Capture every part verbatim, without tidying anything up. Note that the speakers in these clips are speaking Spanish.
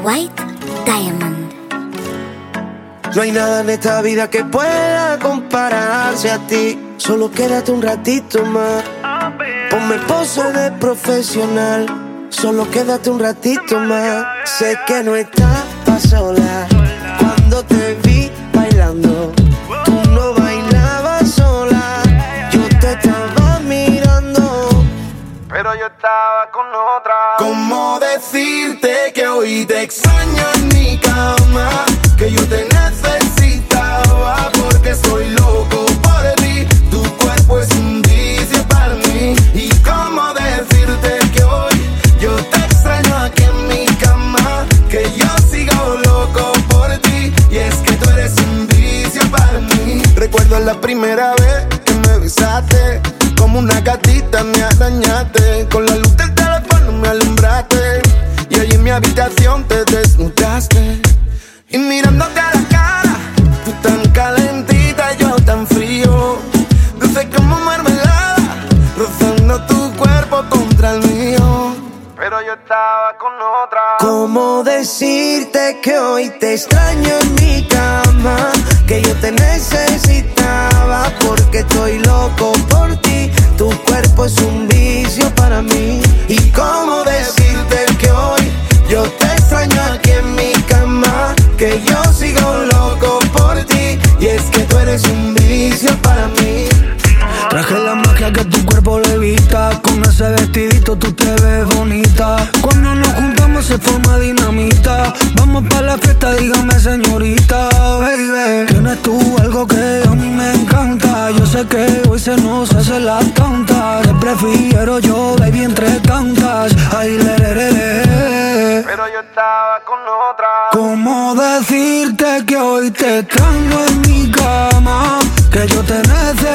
White Diamond. No hay nada en esta vida que pueda compararse a ti. Solo quédate un ratito más. Ponme pose de profesional. Solo quédate un ratito más. Sé que no estás pa' sola. Cuando te vi bailando, tú no bailabas sola. Yo te estaba mirando, pero yo estaba con otra. ¿Cómo decirte que hoy te extraño en mi cama? Que yo te necesitaba porque estoy loco por ti. Tu cuerpo es un vicio para mí. Y cómo decirte que hoy yo te extraño aquí en mi cama. Que yo sigo loco por ti. Y es que tú eres un vicio para mí. Recuerdo la primera vez que me besaste. Como una gatita me arañaste. Con la luz del teléfono me alumbraste. Y allí en mi habitación te desnudaste. Y mirándote a la cara, tú tan calentita, yo tan frío. Dulce como mermelada, rozando tu cuerpo contra el mío. Pero yo estaba con otra. ¿Cómo decirte que hoy te extraño en mi cama? Que yo te necesitaba porque estoy loco por ti. Tu cuerpo es un vicio para mí. ¿Y cómo decirte que hoy yo te extraño aquí en mi cama? Que yo sigo loco por ti. Y es que tú eres un vicio para mí. Traje la magia que tu cuerpo levita. Con ese vestidito tú te ves bonita. Cuando nos juntamos se forma dinamita. Vamos pa' la fiesta, dígame señorita, baby. Tienes tú algo que a mí me encanta. Yo sé que hoy se nos hace la tonta. Te prefiero yo, baby, entre tantas. Ay, le, le, le, le. Pero yo estaba con otra. ¿Cómo decirte que hoy te extraño en mi cama? Que yo te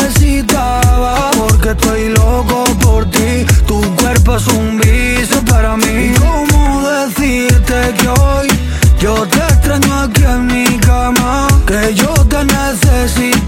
necesitaba porque estoy loco por ti. Tu cuerpo es un vicio para mí. ¿Cómo decirte que hoy yo te extraño aquí en mi cama? Que yo te necesito